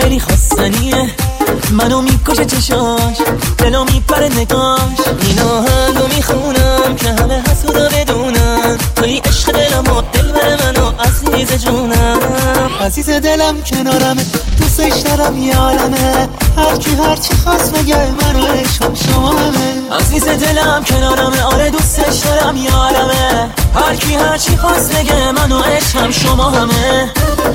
خیلی خواستنیه، منو میکشه چشاش، دلو میپره نگاش. این آهنگو میخونم که همه حسودا بدونم، توی عشق دلم و دل بر منو عزیز جونم. عزیز دلم کنارمه، دوستش دارم یارمه، هرکی هرچی خواست بگه منو عشقم شما همه. عزیز دلم کنارمه، آره دوستش دارم یارمه، هرکی هرچی خواست بگه منو عشقم شما همه.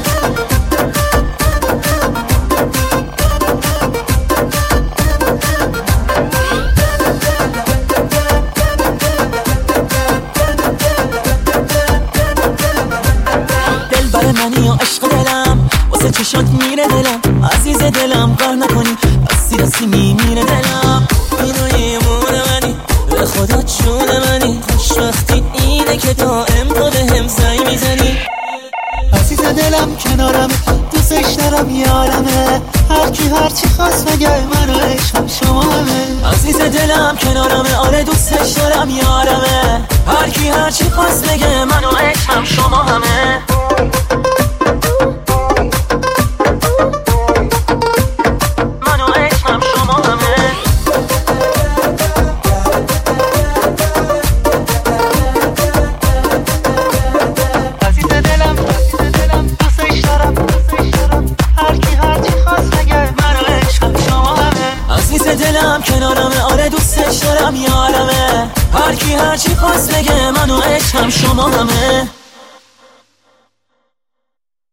منی و عشق دلم، واسه چشات میره دلم، عزیز دلم قهر نکنی، دستی دستی میمیره دلم. اینو یمونه منی، به خدا چونه منی، خوشبختی اینه که دائم تو به هم زنگ میزنی. عزیز دلم کنارمه، دوستش دارم یارمه، هرکی هرچی خواست بگه منو عشقم شما همه. عزیز دلم کنارمه، آره دوستش دارم یارمه، هرکی هرچی خواست بگه منو عشقم شما همه. دلم کنارمه، آره دوستش دارم یارمه، هرکی هرچی خواست بگه منو عشقم شما همه.